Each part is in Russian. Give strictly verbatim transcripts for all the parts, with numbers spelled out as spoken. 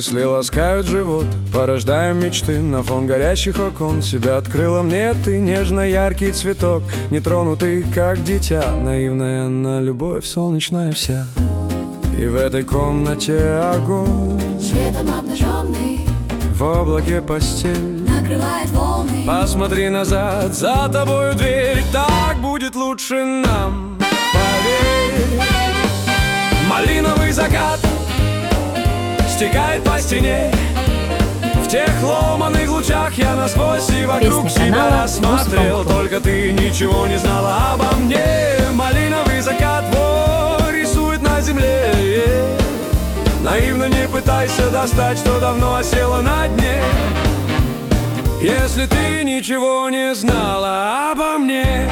мысли ласкают живот, порождаем мечты на фон горящих окон. Себя открыла мне ты, нежно-яркий цветок, нетронутый, как дитя, наивная на любовь, солнечная вся. И в этой комнате огонь, светом обнаженный, в облаке постель накрывает волны. Посмотри назад, за тобою дверь, так будет лучше нам, поверь. Малиновый закат стекает по стене, в тех ломаных лучах я насквозь и вокруг Песня себя канала рассмотрел. Муз.Фанк. Только ты ничего не знала обо мне. Малиновый закат твой рисует на земле. Наивно не пытайся достать, что давно осело на дне. Если ты ничего не знала обо мне.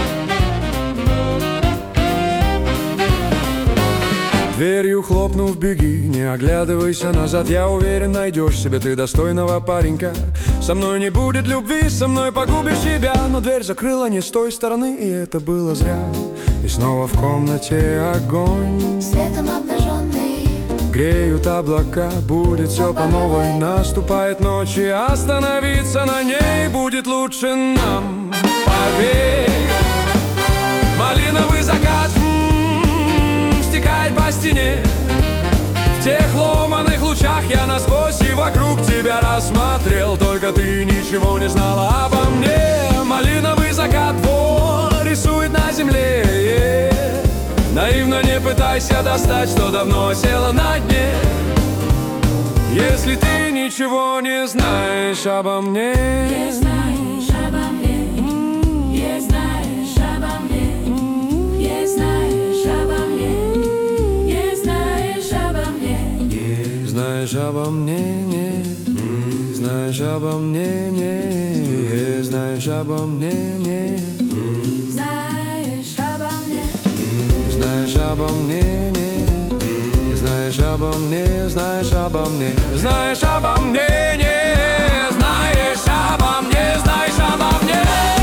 Дверью хлопнув, беги, не оглядывайся назад. Я уверен, найдешь себе ты достойного паренька. Со мной не будет любви, со мной погубишь себя. Но дверь закрыла не с той стороны, и это было зря. И снова в комнате огонь, Светом обнаженный, греют облака, будет все по новой. Наступает ночь, и остановиться на ней будет лучше нам, поверь. Малиновый закат м-м, стекает по стене, в тех ломаных лучах я насквозь и вокруг тебя рассмотрел. Только ты ничего не знала обо мне. Малиновый закат твой рисует на земле. Наивно не пытайся достать, что давно осело на дне. Если ты ничего не знаешь обо мне. не знаешь обо мне, не знаешь обо мне, не знаешь обо мне, не знаешь обо мне, Не знаешь обо мне, не знаешь обо мне, не знаешь обо мне, не знаешь обо мне, знаешь обо мне, не знаешь обо мне, знаешь обо мне, знаешь обо мне, не знаешь обо мне, знаешь обо мне,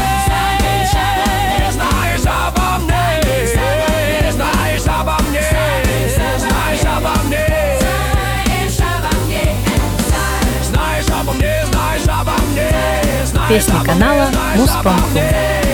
знаешь обо мне, знаешь обо мне, знаешь обо мне, знаешь обо мне, знаешь обо мне, знаешь обо мне, знаешь Песня обо мне, канала знаешь обо Муз.Фанк. мне.